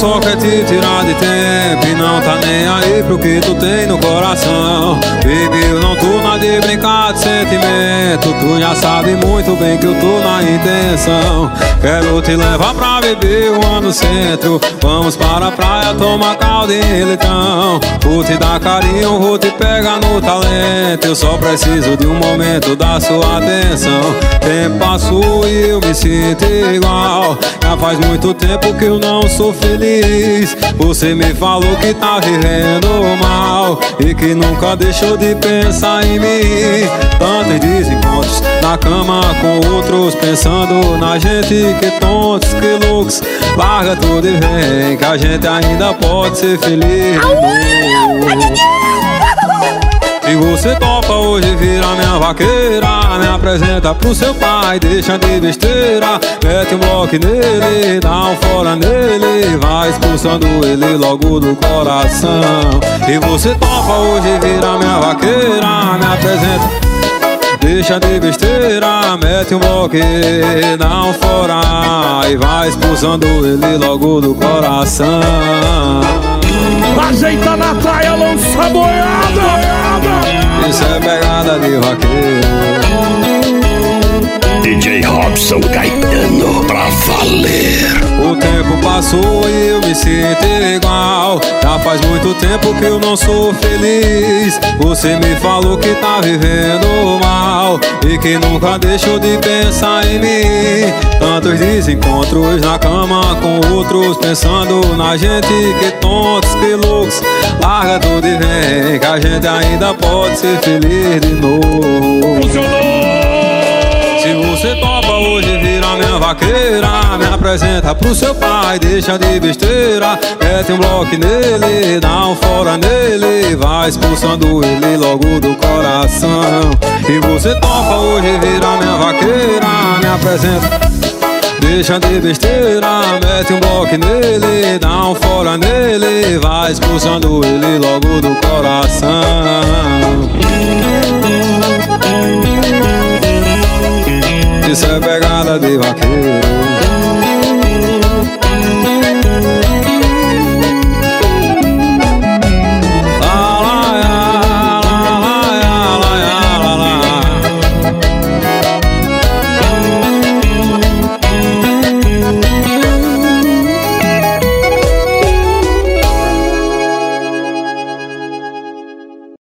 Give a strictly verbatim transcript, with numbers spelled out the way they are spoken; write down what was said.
só quer te tirar de tempo e não tá nem aí pro que tu tem no coração. Baby, eu não tô na de brincar de sentimento. Tu já sabe muito bem que eu tô na intenção. Quero te levar pra beber uma no centro. Vamos para a praia, tomar caldo em leitão. Vou te dar carinho, vou te pegar no talento. Eu só preciso de um momento da sua atenção. Tempo passou e eu me sinto igual. Já faz muito tempo que eu não sou feliz. Você me falou que tá vivendo mal e que nunca deixou de pensar em mim. Tantos desencontros na cama com outros, pensando na gente. Que tontos, que loucos. Larga tudo e vem, que a gente ainda pode ser feliz. E você topa hoje vira minha vaqueira. Me apresenta pro seu pai, deixa de besteira. Mete um bloco nele, dá um fora nele. Vai expulsando ele logo do coração. E você topa hoje vira minha vaqueira. Me apresenta, deixa de besteira. Mete um bloco, dá um fora. E vai expulsando ele logo do coração. Ajeita na praia, lança boiada. Isso é pegada de vaqueiro. D J Robson Caetano pra valer. O tempo passou e eu me sinto igual. Já faz muito tempo que eu não sou feliz. Você me falou que tá vivendo mal e que nunca deixou de pensar em mim. Tantos desencontros na cama com outros, pensando na gente. Que tontos, que loucos. Larga tudo e vem, que a gente ainda pode ser feliz de novo. Funcionou! Se você topa hoje vira minha vaqueira. Me apresenta pro seu pai, deixa de besteira. Mete um bloco nele, dá um fora nele. Vai expulsando ele logo do coração. E você topa hoje vira minha vaqueira. Me apresenta, deixa de besteira. Mete um bloco nele, dá um fora nele. Vai expulsando ele logo do coração.